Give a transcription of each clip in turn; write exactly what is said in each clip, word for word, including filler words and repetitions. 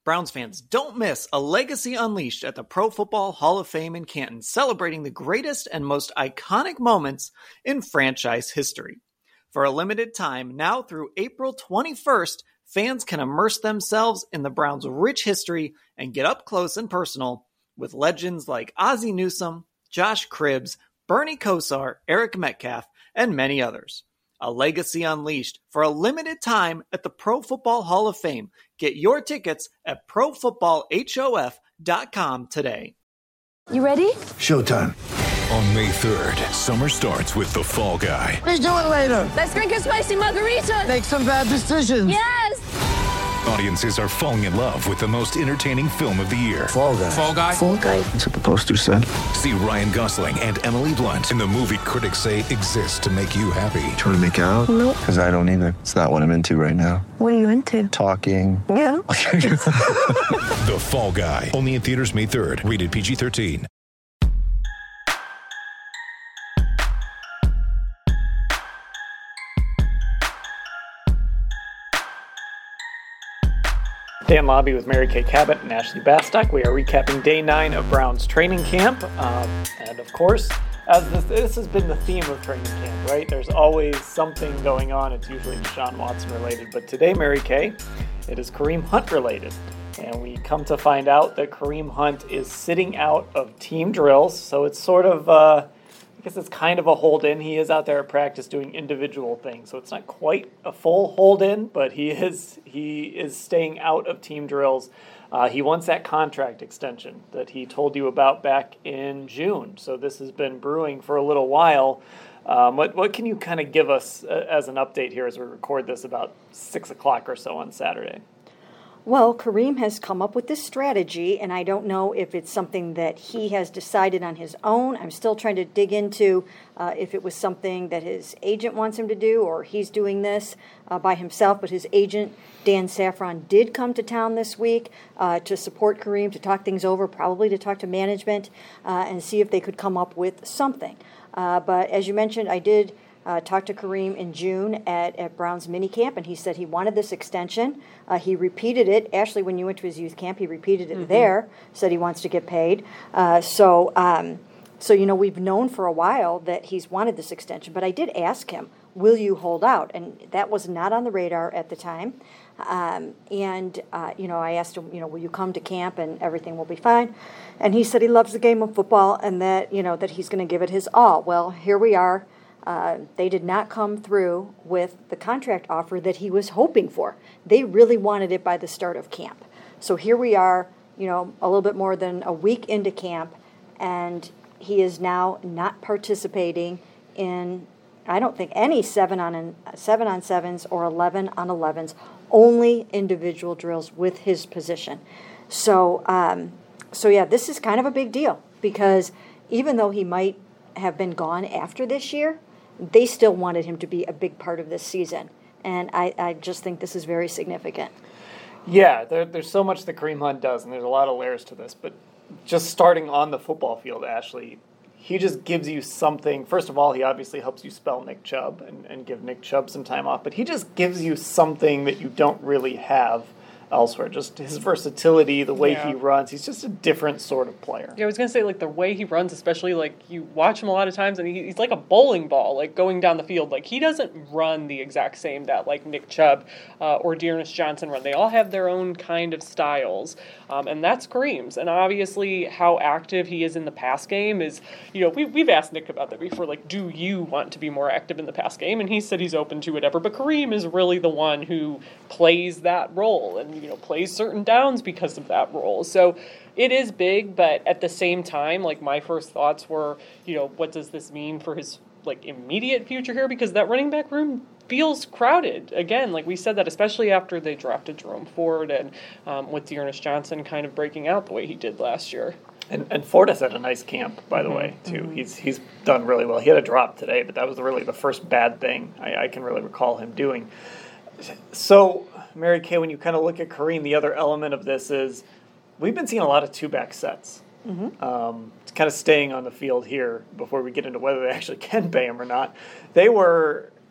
Browns fans, don't miss a Legacy Unleashed at the Pro Football Hall of Fame in Canton, celebrating the greatest and most iconic moments in franchise history. For a limited time, now through April twenty-first, fans can immerse themselves in the Browns' rich history and get up close and personal with legends like Ozzie Newsome, Josh Cribbs, Bernie Kosar, Eric Metcalf, and many others. A Legacy Unleashed for a limited time at the Pro Football Hall of Fame. Get your tickets at pro football hof dot com today. You ready? Showtime. On May third, summer starts with The Fall Guy. Let's do it later. Let's drink a spicy margarita. Make some bad decisions. Yes! Audiences are falling in love with the most entertaining film of the year. Fall Guy. Fall Guy? Fall Guy. That's what the poster said. See Ryan Gosling and Emily Blunt in the movie critics say exists to make you happy. Trying to make it out? Nope. Because I don't either. It's not what I'm into right now. What are you into? Talking. Yeah. The Fall Guy. Only in theaters May third. Rated P G thirteen. Dan Lobby with Mary Kay Cabot and Ashley Bastock. We are recapping day nine of Browns training camp. Um, and of course, as this, this has been the theme of training camp, right? There's always something going on. It's usually Deshaun Watson related. But today, Mary Kay, it is Kareem Hunt related. And we come to find out that Kareem Hunt is sitting out of team drills. So it's sort of, uh, I guess it's kind of a hold-in. He is out there at practice doing individual things. So it's not quite a full hold-in, but he is he is staying out of team drills. Uh, he wants that contract extension that he told you about back in June. So this has been brewing for a little while. Um, what, what can you kind of give us uh, as an update here as we record this about six o'clock or so on Saturday? Well, Kareem has come up with this strategy, and I don't know if it's something that he has decided on his own. I'm still trying to dig into uh, if it was something that his agent wants him to do or he's doing this uh, by himself. But his agent, Dan Safran, did come to town this week uh, to support Kareem, to talk things over, probably to talk to management uh, and see if they could come up with something. Uh, but as you mentioned, I did Uh, talked to Kareem in June at, at Brown's minicamp, and he said he wanted this extension. Uh, he repeated it. Ashley, when you went to his youth camp, he repeated it mm-hmm. there, said he wants to get paid. Uh, so, um, so, you know, we've known for a while that he's wanted this extension, but I did ask him, will you hold out? And that was not on the radar at the time. Um, and, uh, you know, I asked him, you know, will you come to camp and everything will be fine? And he said he loves the game of football and that, you know, that he's going to give it his all. Well, here we are. Uh, they did not come through with the contract offer that he was hoping for. They really wanted it by the start of camp. So here we are, you know, a little bit more than a week into camp, and he is now not participating in, I don't think, any seven on seven on sevens or eleven on elevens, only individual drills with his position. So, um, so yeah, this is kind of a big deal because even though he might have been gone after this year, they still wanted him to be a big part of this season. And I, I just think this is very significant. Yeah, there, there's so much that Kareem Hunt does, and there's a lot of layers to this. But just starting on the football field, Ashley, he just gives you something. First of all, he obviously helps you spell Nick Chubb and, and give Nick Chubb some time off. But he just gives you something that you don't really have elsewhere. Just his versatility, the way yeah. he runs. He's just a different sort of player. Yeah, I was going to say, like, the way he runs, especially, like, you watch him a lot of times, and he, he's like a bowling ball, like, going down the field. Like, he doesn't run the exact same that, like, Nick Chubb uh, or Dearness Johnson run. They all have their own kind of styles, um, and that's Kareem's. And obviously, how active he is in the pass game is, you know, we, we've asked Nick about that before, like, do you want to be more active in the pass game? And he said he's open to whatever, but Kareem is really the one who plays that role, and you know, plays certain downs because of that role. So it is big, but at the same time, like, my first thoughts were, you know, what does this mean for his, like, immediate future here? Because that running back room feels crowded. Again, like we said that, especially after they drafted Jerome Ford and um, with Dearness Johnson kind of breaking out the way he did last year. And, and Ford has had a nice camp, by the mm-hmm. way, too. Mm-hmm. He's he's done really well. He had a drop today, but that was really the first bad thing I, I can really recall him doing. So, Mary Kay, when you kind of look at Kareem, the other element of this is we've been seeing a lot of two-back sets. Mm-hmm. Um, it's kind of staying on the field here before we get into whether they actually can pay him or not. They were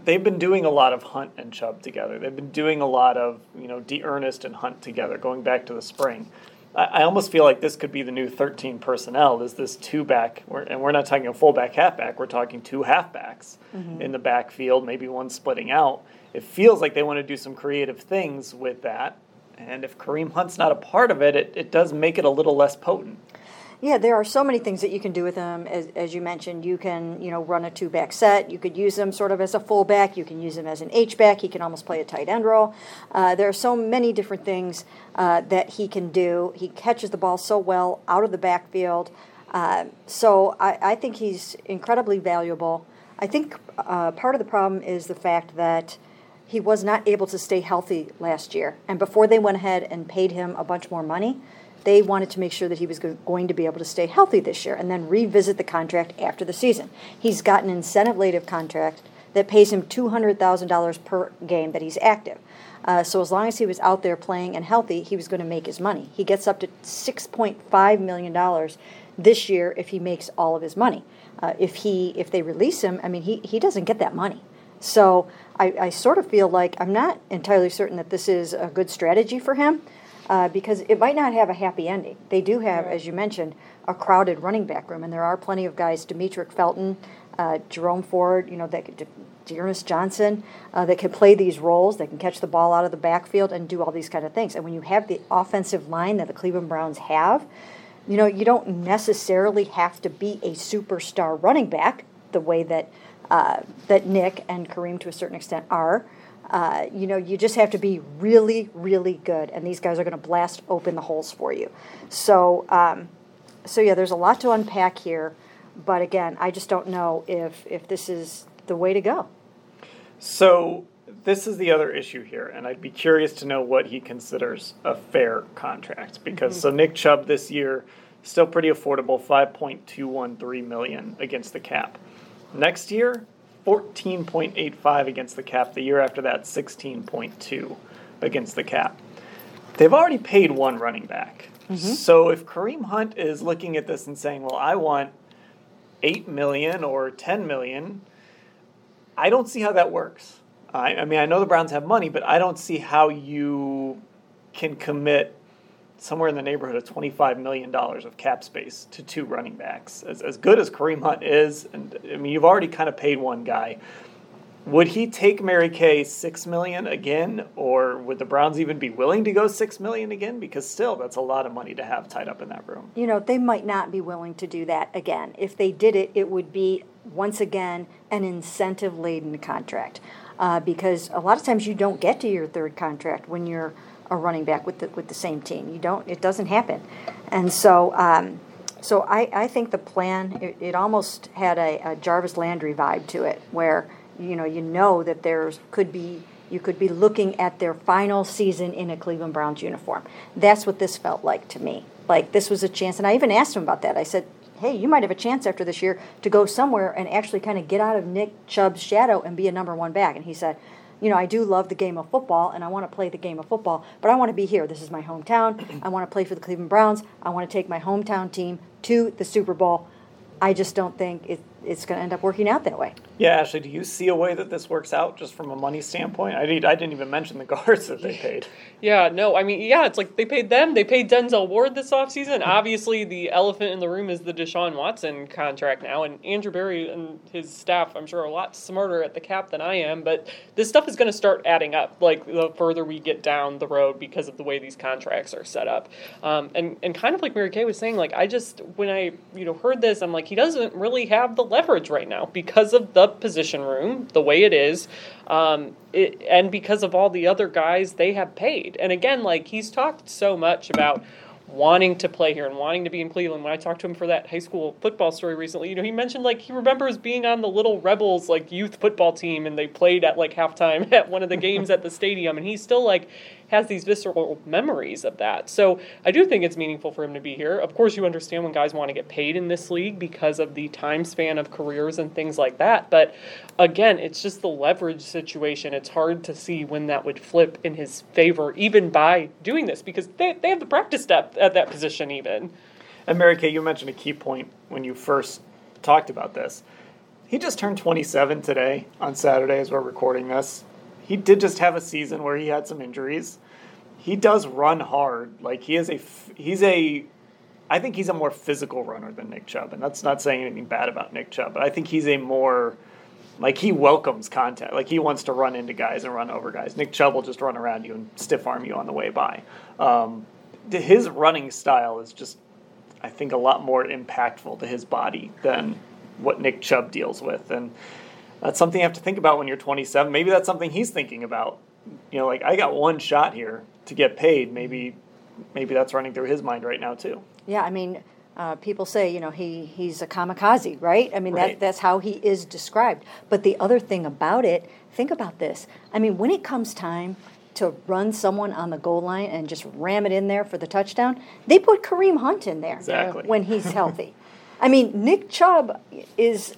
they've been doing a lot of Hunt and Chubb together. They've been doing a lot of, you know, DeErnest and Hunt together, going back to the spring. I, I almost feel like this could be the new thirteen personnel. Is this two-back, and we're not talking a fullback, halfback. We're talking two halfbacks mm-hmm. in the backfield, maybe one splitting out. It feels like they want to do some creative things with that. And if Kareem Hunt's not a part of it, it, it does make it a little less potent. Yeah, there are so many things that you can do with them. As, as you mentioned, you can, you know, run a two-back set. You could use them sort of as a fullback. You can use him as an H-back. He can almost play a tight end role. Uh, there are so many different things uh, that he can do. He catches the ball so well out of the backfield. Uh, so I, I think he's incredibly valuable. I think uh, part of the problem is the fact that he was not able to stay healthy last year. And before they went ahead and paid him a bunch more money, they wanted to make sure that he was going to be able to stay healthy this year and then revisit the contract after the season. He's got an incentive-laden contract that pays him two hundred thousand dollars per game that he's active. Uh, so as long as he was out there playing and healthy, he was going to make his money. He gets up to six point five million dollars this year if he makes all of his money. Uh, if he if they release him, I mean, he, he doesn't get that money. So I, I sort of feel like I'm not entirely certain that this is a good strategy for him. Uh, because it might not have a happy ending. They do have, as you mentioned, a crowded running back room, and there are plenty of guys, Demetric Felton, uh, Jerome Ford, you know, that could, Dearness Johnson, uh, that can play these roles, that can catch the ball out of the backfield and do all these kind of things. And when you have the offensive line that the Cleveland Browns have, you know, you don't necessarily have to be a superstar running back the way that uh, that Nick and Kareem to a certain extent are. Uh, you know, you just have to be really, really good, and these guys are going to blast open the holes for you. So, um, so yeah, there's a lot to unpack here, but again, I just don't know if if this is the way to go. So this is the other issue here, and I'd be curious to know what he considers a fair contract, because mm-hmm. so Nick Chubb this year still pretty affordable, five point two one three million dollars against the cap. Next year, fourteen point eight five against the cap. The year after that, sixteen point two against the cap. They've already paid one running back. Mm-hmm. So if Kareem Hunt is looking at this and saying, well, I want eight million dollars or ten million dollars, I don't see how that works. I, I mean, I know the Browns have money, but I don't see how you can commit somewhere in the neighborhood of twenty-five million dollars of cap space to two running backs. As as good as Kareem Hunt is, and I mean, you've already kind of paid one guy. Would he take Mary Kay six million dollars again, or would the Browns even be willing to go six million dollars again? Because still, that's a lot of money to have tied up in that room. You know, they might not be willing to do that again. If they did it, it would be, once again, an incentive-laden contract. Uh, because a lot of times you don't get to your third contract when you're a running back with the with the same team. You don't. It doesn't happen, and so um, so I, I think the plan it, it almost had a, a Jarvis Landry vibe to it, where you know you know that there's could be you could be looking at their final season in a Cleveland Browns uniform. That's what this felt like to me. Like this was a chance, and I even asked him about that. I said, hey, you might have a chance after this year to go somewhere and actually kind of get out of Nick Chubb's shadow and be a number one back. And he said, you know, I do love the game of football, and I want to play the game of football, but I want to be here. This is my hometown. I want to play for the Cleveland Browns. I want to take my hometown team to the Super Bowl. I just don't think it, it's going to end up working out that way. Yeah, Ashley, do you see a way that this works out just from a money standpoint? I, need, I didn't even mention the guards that they paid. Yeah, no, I mean, yeah, it's like they paid them. They paid Denzel Ward this offseason. Obviously, the elephant in the room is the Deshaun Watson contract now, and Andrew Berry and his staff, I'm sure, are a lot smarter at the cap than I am, but this stuff is going to start adding up, like, the further we get down the road because of the way these contracts are set up. Um, and, and kind of like Mary Kay was saying, like, I just, when I, you know, heard this, I'm like, he doesn't really have the leverage right now because of the position room, the way it is, um, it, and because of all the other guys they have paid. And again, like, he's talked so much about wanting to play here and wanting to be in Cleveland. When I talked to him for that high school football story recently, you know, he mentioned, like, he remembers being on the Little Rebels, like, youth football team, and they played at, like, halftime at one of the games at the stadium, and he's still, like, has these visceral memories of that. So I do think it's meaningful for him to be here. Of course, you understand when guys want to get paid in this league because of the time span of careers and things like that. But again, it's just the leverage situation. It's hard to see when that would flip in his favor, even by doing this, because they, they have the practice depth at that position even. And Mary Kay, you mentioned a key point when you first talked about this. He just turned twenty-seven today on Saturday as we're recording this. He did just have a season where he had some injuries. He does run hard. Like he is a, he's a, I think he's a more physical runner than Nick Chubb. And that's not saying anything bad about Nick Chubb, but I think he's a more, like he welcomes contact. Like he wants to run into guys and run over guys. Nick Chubb will just run around you and stiff arm you on the way by. Um, his running style is just, I think, a lot more impactful to his body than what Nick Chubb deals with. And that's something you have to think about when you're twenty-seven. Maybe that's something he's thinking about. You know, like, I got one shot here to get paid. Maybe maybe that's running through his mind right now, too. Yeah, I mean, uh, people say, you know, he, he's a kamikaze, right? I mean, Right. that, that's how he is described. But the other thing about it, think about this. I mean, when it comes time to run someone on the goal line and just ram it in there for the touchdown, they put Kareem Hunt in there Exactly. when he's healthy. I mean, Nick Chubb is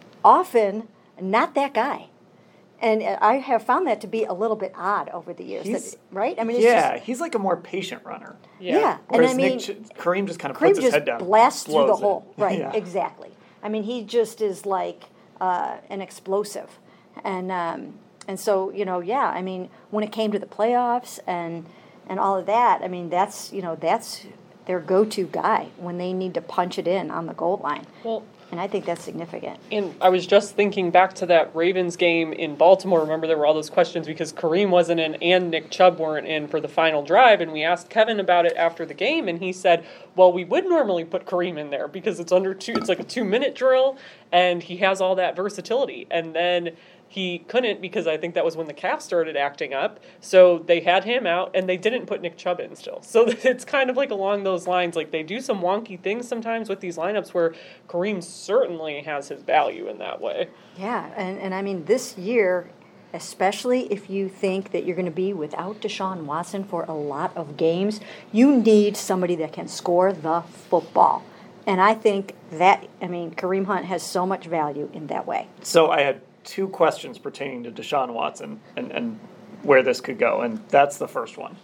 often not that guy. And I have found that to be a little bit odd over the years, He's- that, right? I mean, it's Yeah, just, he's like a more patient runner. yeah. Yeah. And Whereas I mean, Nick Ch- Kareem just kind of Kareem puts his just head down. blasts through the blows it. hole. Right, Yeah. exactly. I mean, he just is like uh, an explosive. And um, and so, you know, yeah, I mean, when it came to the playoffs and and all of that, I mean, that's, you know, that's their go-to guy when they need to punch it in on the goal line. Well, And I think that's significant. and I was just thinking back to that Ravens game in Baltimore. Remember, there were all those questions because Kareem wasn't in and Nick Chubb weren't in for the final drive. And we asked Kevin about it after the game, and he said, well, we would normally put Kareem in there because it's under two, it's like a two-minute drill, and he has all that versatility. And then he couldn't because I think that was when the calf started acting up. So they had him out, and they didn't put Nick Chubb in still. So it's kind of like along those lines. Like, they do some wonky things sometimes with these lineups where Kareem certainly has his value in that way. Yeah, and, and I mean, this year, especially if you think that you're going to be without Deshaun Watson for a lot of games, you need somebody that can score the football. And I think that, I mean, Kareem Hunt has so much value in that way. So I had two questions pertaining to Deshaun Watson and, and where this could go, and that's the first one.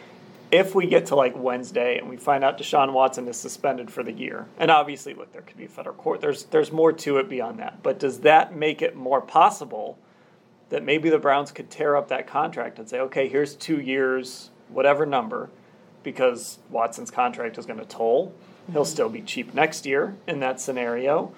If we get to like Wednesday and we find out Deshaun Watson is suspended for the year, and obviously, look, there could be federal court. There's there's more to it beyond that. But does that make it more possible that maybe the Browns could tear up that contract and say, okay, here's two years, whatever number, because Watson's contract is going to toll. He'll still be cheap next year in that scenario.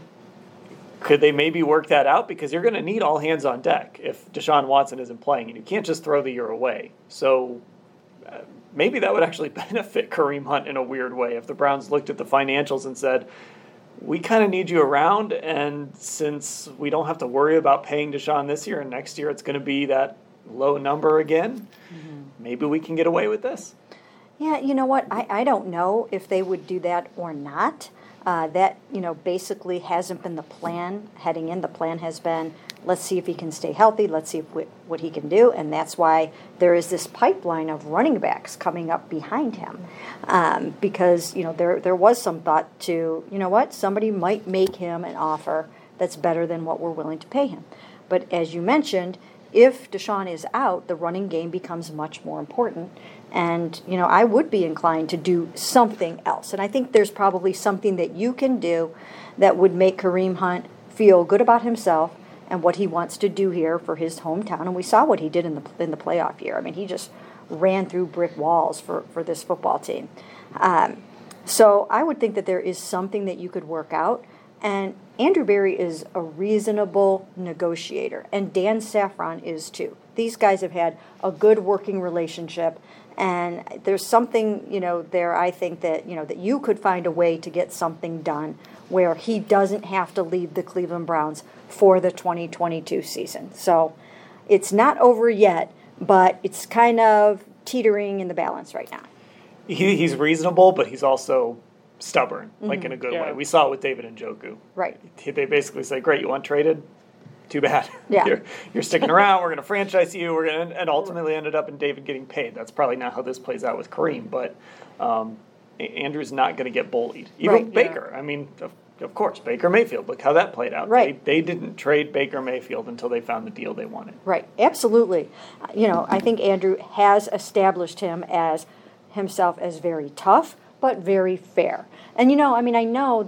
Could they maybe work that out? Because you're going to need all hands on deck if Deshaun Watson isn't playing, and you can't just throw the year away. So uh, maybe that would actually benefit Kareem Hunt in a weird way if the Browns looked at the financials and said, we kind of need you around, and since we don't have to worry about paying Deshaun this year and next year it's going to be that low number again, mm-hmm. maybe we can get away with this. Yeah, you know what? I, I don't know if they would do that or not. Uh, that, you know, basically hasn't been the plan heading in. The plan has been, let's see if he can stay healthy. Let's see if we, what he can do. And that's why there is this pipeline of running backs coming up behind him. Um, because, you know, there there was some thought to, you know what, somebody might make him an offer that's better than what we're willing to pay him. But as you mentioned, if Deshaun is out, the running game becomes much more important. And, you know, I would be inclined to do something else. And I think there's probably something that you can do that would make Kareem Hunt feel good about himself and what he wants to do here for his hometown. And we saw what he did in the in the playoff year. I mean, he just ran through brick walls for, for this football team. Um, so I would think that there is something that you could work out. And Andrew Berry is a reasonable negotiator, and Dan Safran is too. These guys have had a good working relationship, and there's something, you know, there I think that, you know, that you could find a way to get something done where he doesn't have to leave the Cleveland Browns for the twenty twenty-two season. So it's not over yet, but it's kind of teetering in the balance right now. He, he's reasonable, but he's also stubborn, like Mm-hmm. in a good Yeah. way. We saw it with David Njoku. Right. They basically say, great, you want traded? Too bad. Yeah. you're, you're sticking around. We're going to franchise you. We're going to, and ultimately ended up in David getting paid. That's probably not how this plays out with Kareem, but um, Andrew's not going to get bullied. Even Right. Baker. I mean, of, of course, Baker Mayfield. Look how that played out. Right. They, they didn't trade Baker Mayfield until they found the deal they wanted. Right, absolutely. Uh, You know, I think Andrew has established him as himself as very tough, but very fair. And, you know, I mean, I know that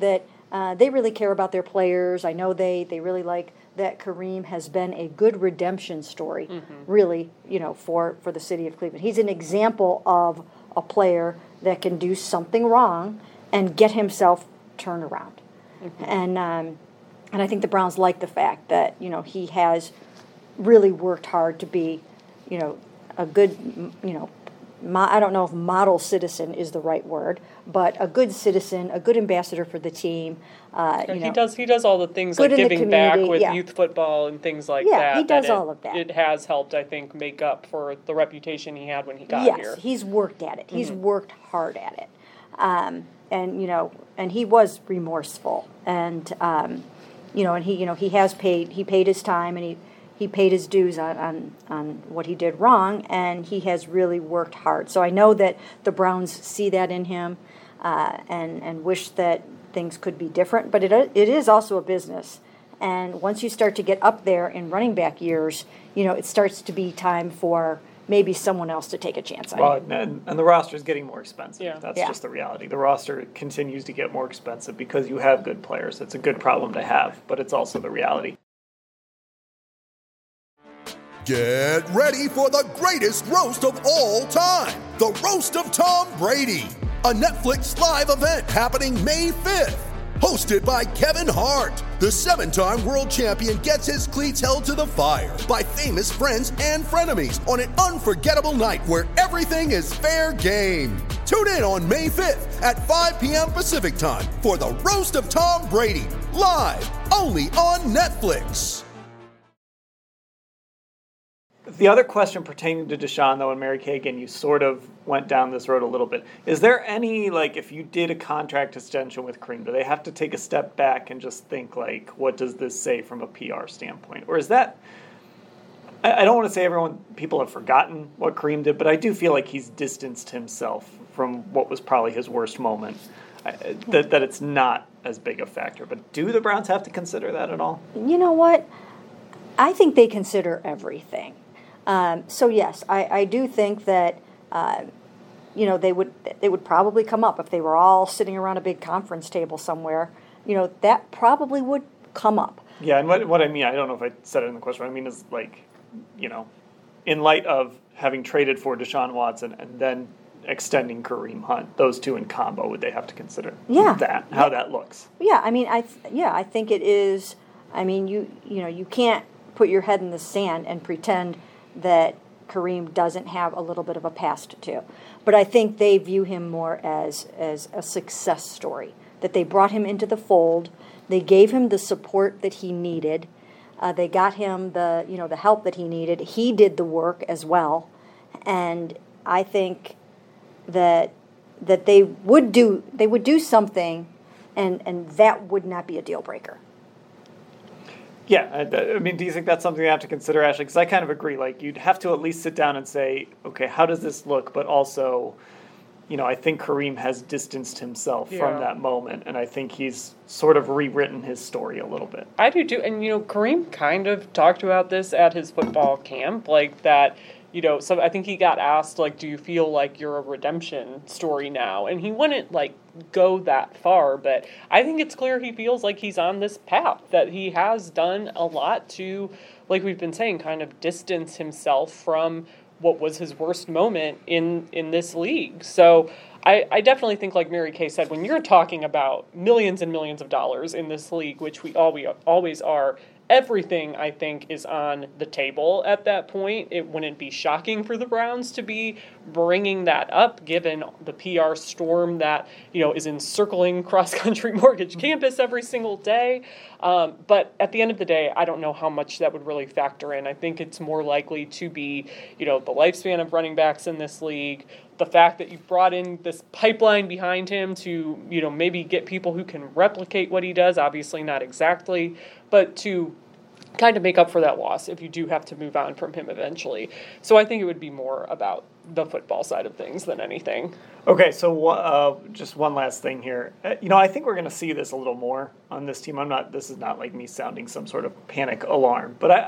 Uh, they really care about their players. I know they, they really like that Kareem has been a good redemption story, mm-hmm. really, you know, for, for the city of Cleveland. He's an example of a player that can do something wrong and get himself turned around. Mm-hmm. And um, and I think the Browns like the fact that, you know, he has really worked hard to be, you know, a good, you know, mo- I don't know if model citizen is the right word, but a good citizen, a good ambassador for the team. Uh, you he know, does. He does all the things like giving back with yeah. youth football and things like yeah, that. Yeah, he does that all it, of that. It has helped, I think, make up for the reputation he had when he got yes, here. Yes, he's worked at it. He's mm-hmm. worked hard at it, um, and you know, and he was remorseful, and um, you know, and he, you know, he has paid. He paid his time, and he. He paid his dues on, on, on what he did wrong, and he has really worked hard. So I know that the Browns see that in him uh, and, and wish that things could be different. But it it is also a business. And once you start to get up there in running back years, you know, it starts to be time for maybe someone else to take a chance on well, it. And, and the roster is getting more expensive. Yeah. That's yeah. just the reality. The roster continues to get more expensive because you have good players. It's a good problem to have, but it's also the reality. Get ready for the greatest roast of all time, the Roast of Tom Brady, a Netflix live event happening May fifth. Hosted by Kevin Hart, the seven-time world champion gets his cleats held to the fire by famous friends and frenemies on an unforgettable night where everything is fair game. Tune in on May fifth at five p.m. Pacific time for the Roast of Tom Brady, live only on Netflix. The other question pertaining to Deshaun, though, and Mary Kay, again, you sort of went down this road a little bit. Is there any, like, if you did a contract extension with Kareem, do they have to take a step back and just think, like, what does this say from a P R standpoint? Or is that, I, I don't want to say everyone, people have forgotten what Kareem did, but I do feel like he's distanced himself from what was probably his worst moment, I, that, that it's not as big a factor. But do the Browns have to consider that at all? You know what? I think they consider everything. Um, so yes, I, I do think that uh, you know they would they would probably come up if they were all sitting around a big conference table somewhere. You know that probably would come up. Yeah, and what what I mean, I don't know if I said it in the question. What I mean is like, you know, in light of having traded for Deshaun Watson and then extending Kareem Hunt, those two in combo, would they have to consider yeah. that how yeah. that looks? Yeah, I mean, I th- yeah, I think it is. I mean, you you know, you can't put your head in the sand and pretend that Kareem doesn't have a little bit of a past too. But I think they view him more as as a success story, that they brought him into the fold, they gave him the support that he needed, uh, they got him the, you know, the help that he needed. He did the work as well. And I think that that they would do they would do something and, and that would not be a deal breaker. Yeah, I, I mean, do you think that's something you have to consider, Ashley? Because I kind of agree. Like, you'd have to at least sit down and say, okay, how does this look? But also, you know, I think Kareem has distanced himself yeah. from that moment, and I think he's sort of rewritten his story a little bit. I do too, and you know, Kareem kind of talked about this at his football camp, like that. You know, so I think he got asked, like, do you feel like you're a redemption story now? And he wouldn't, like, go that far, but I think it's clear he feels like he's on this path, that he has done a lot to, like we've been saying, kind of distance himself from what was his worst moment in, in this league. So I, I definitely think, like Mary Kay said, when you're talking about millions and millions of dollars in this league, which we all we always are, everything, I think, is on the table at that point. It wouldn't be shocking for the Browns to be bringing that up, given the P R storm that, you know, is encircling cross-country mortgage campus every single day. Um, but at the end of the day, I don't know how much that would really factor in. I think it's more likely to be, you know, the lifespan of running backs in this league, the fact that you've brought in this pipeline behind him to, you know, maybe get people who can replicate what he does, obviously not exactly, but to kind of make up for that loss if you do have to move on from him eventually. So I think it would be more about the football side of things than anything. Okay, so uh, just one last thing here. Uh, you know, I think we're going to see this a little more on this team. I'm not, this is not like me sounding some sort of panic alarm, but I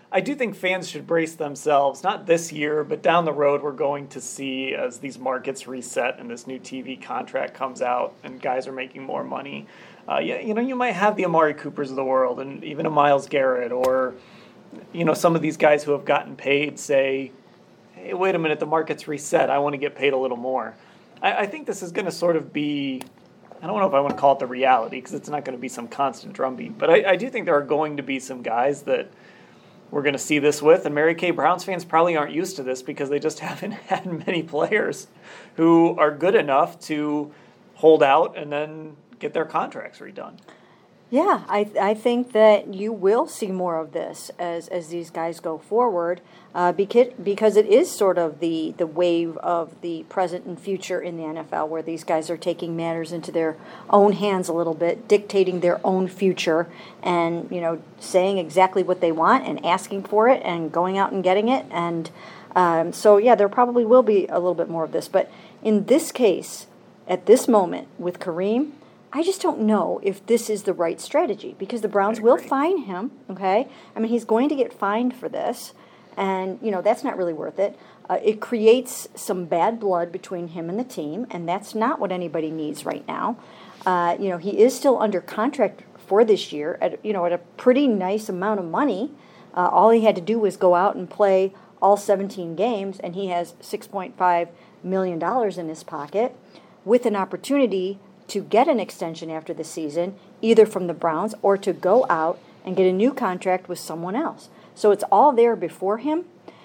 I do think fans should brace themselves, not this year, but down the road we're going to see as these markets reset and this new T V contract comes out and guys are making more money. Uh, you, you know, you might have the Amari Coopers of the world and even a Myles Garrett or, you know, some of these guys who have gotten paid say, hey, wait a minute, the market's reset. I want to get paid a little more. I, I think this is going to sort of be, I don't know if I want to call it the reality because it's not going to be some constant drumbeat, but I, I do think there are going to be some guys that we're going to see this with, and Mary Kay Browns fans probably aren't used to this because they just haven't had many players who are good enough to hold out and then get their contracts redone. Yeah, I I think that you will see more of this as, as these guys go forward, uh, because because it is sort of the, the wave of the present and future in the N F L, where these guys are taking matters into their own hands a little bit, dictating their own future, and you know saying exactly what they want and asking for it and going out and getting it. And um, so yeah, there probably will be a little bit more of this. But in this case, at this moment with Kareem, I just don't know if this is the right strategy because the Browns will fine him, okay? I mean, he's going to get fined for this, and, you know, that's not really worth it. Uh, it creates some bad blood between him and the team, and that's not what anybody needs right now. Uh, you know, he is still under contract for this year at, you know, at a pretty nice amount of money. Uh, all he had to do was go out and play all seventeen games, and he has six point five million dollars in his pocket with an opportunity to get an extension after the season, either from the Browns or to go out and get a new contract with someone else. So it's all there before him.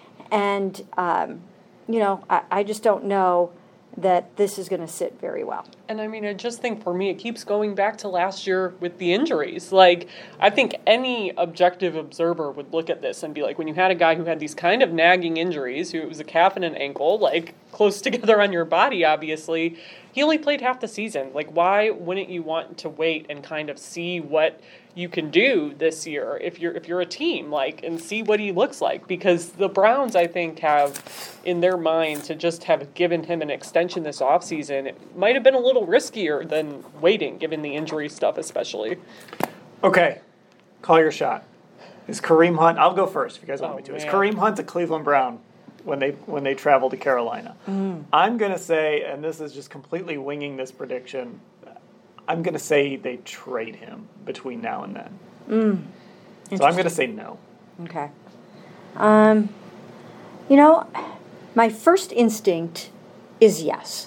And, um, you know, I, I just don't know that this is going to sit very well. And I mean, I just think for me, it keeps going back to last year with the injuries. Like, I think any objective observer would look at this and be like, when you had a guy who had these kind of nagging injuries, who it was a calf and an ankle, like close together on your body, obviously, he only played half the season. Like, why wouldn't you want to wait and kind of see what you can do this year if you're if you're a team, like, and see what he looks like? Because the Browns, I think, have in their mind to just have given him an extension this offseason. It might have been a little riskier than waiting, given the injury stuff especially. Okay, call your shot. Is Kareem Hunt, I'll go first if you guys want Oh, me to. man. Is Kareem Hunt a Cleveland Brown when they when they travel to Carolina? Mm. I'm going to say, and this is just completely winging this prediction, I'm going to say they trade him between now and then. Mm. So I'm going to say no. Okay. Um, you know, my first instinct is yes.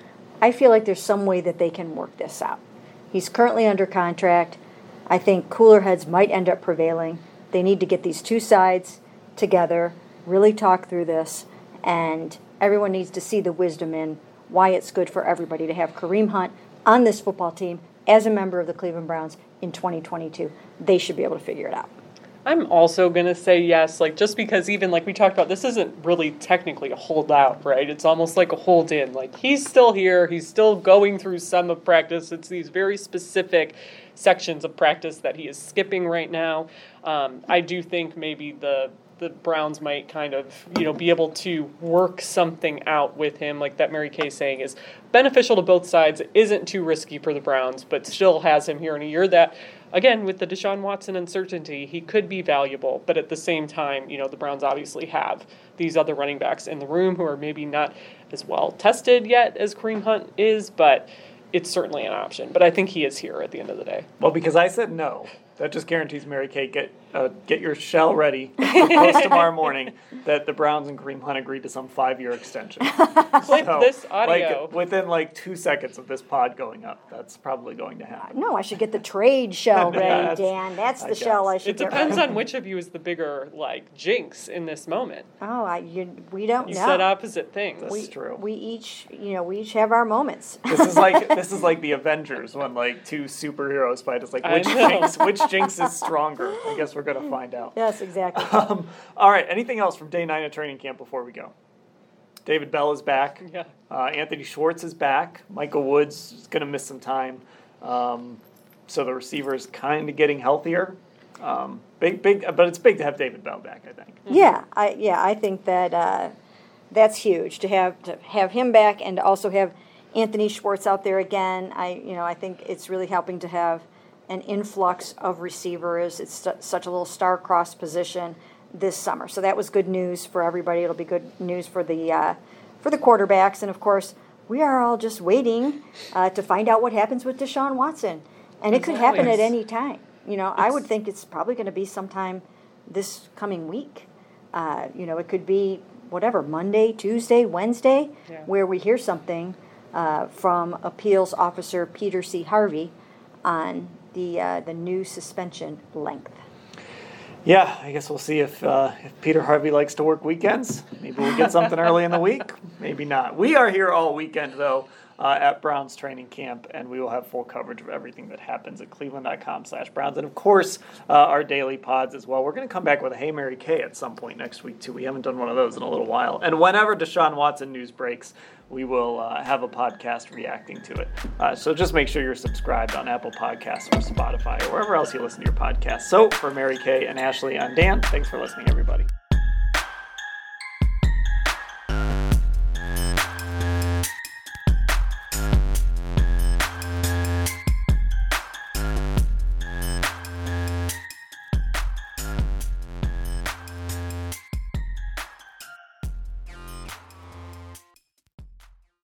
I feel like there's some way that they can work this out. He's currently under contract. I think cooler heads might end up prevailing. They need to get these two sides together, really talk through this, and everyone needs to see the wisdom in why it's good for everybody to have Kareem Hunt on this football team as a member of the Cleveland Browns in twenty twenty-two. They should be able to figure it out. I'm also going to say yes, like, just because even, like we talked about, this isn't really technically a holdout, right? It's almost like a hold-in. Like, he's still here. He's still going through some of practice. It's these very specific sections of practice that he is skipping right now. Um, I do think maybe the the Browns might kind of, you know, be able to work something out with him, like that Mary Kay saying is beneficial to both sides, isn't too risky for the Browns, but still has him here in a year that, again, with the Deshaun Watson uncertainty, he could be valuable, but at the same time, you know, the Browns obviously have these other running backs in the room who are maybe not as well tested yet as Kareem Hunt is, but it's certainly an option. But I think he is here at the end of the day. Well, because I said no, that just guarantees Mary Kay, get uh, get your shell ready for post tomorrow morning that the Browns and Kareem Hunt agreed to some five-year extension. Clip So, this audio. Like, within like two seconds of this pod going up, that's probably going to happen. No, I should get the trade shell ready, That's- Dan. That's the I shell I guess. should It get depends ready. on which of you is the bigger, like, jinx in this moment. Oh, I, you, we don't You know. said opposite things. That's we, true. We each, you know, we each have our moments. This is like this is like the Avengers when like two superheroes fight. It's like I which know. jinx which jinx is stronger? I guess we're gonna find out. Yes, exactly. Um, all right. Anything else from day nine of training camp before we go? David Bell is back. Yeah. Uh, Anthony Schwartz is back. Michael Woods is going to miss some time. Um, so the receiver is kind of getting healthier. Um, big, big, but it's big to have David Bell back, I think. Yeah, I yeah, I think that uh, that's huge to have to have him back and to also have Anthony Schwartz out there again. I you know I think it's really helping to have an influx of receivers. It's su- such a little star-crossed position this summer. So that was good news for everybody. It'll be good news for the uh, for the quarterbacks. And, of course, we are all just waiting uh, to find out what happens with Deshaun Watson. And it could happen at any time. You know, I would think it's probably going to be sometime this coming week. Uh, you know, it could be whatever, Monday, Tuesday, Wednesday, yeah. where we hear something uh, from appeals officer Peter C. Harvey on the uh, the new suspension length. Yeah, I guess we'll see if uh, if Peter Harvey likes to work weekends. Maybe we'll get something early in the week. Maybe not. We are here all weekend, though, uh, at Browns training camp, and we will have full coverage of everything that happens at cleveland.com slash Browns. And, of course, uh, our daily pods as well. We're going to come back with a Hey, Mary Kay at some point next week, too. We haven't done one of those in a little while. And whenever Deshaun Watson news breaks, we will uh, have a podcast reacting to it. Uh, so just make sure you're subscribed on Apple Podcasts or Spotify or wherever else you listen to your podcasts. So for Mary Kay and Ashley, I'm Dan. Thanks for listening, everybody.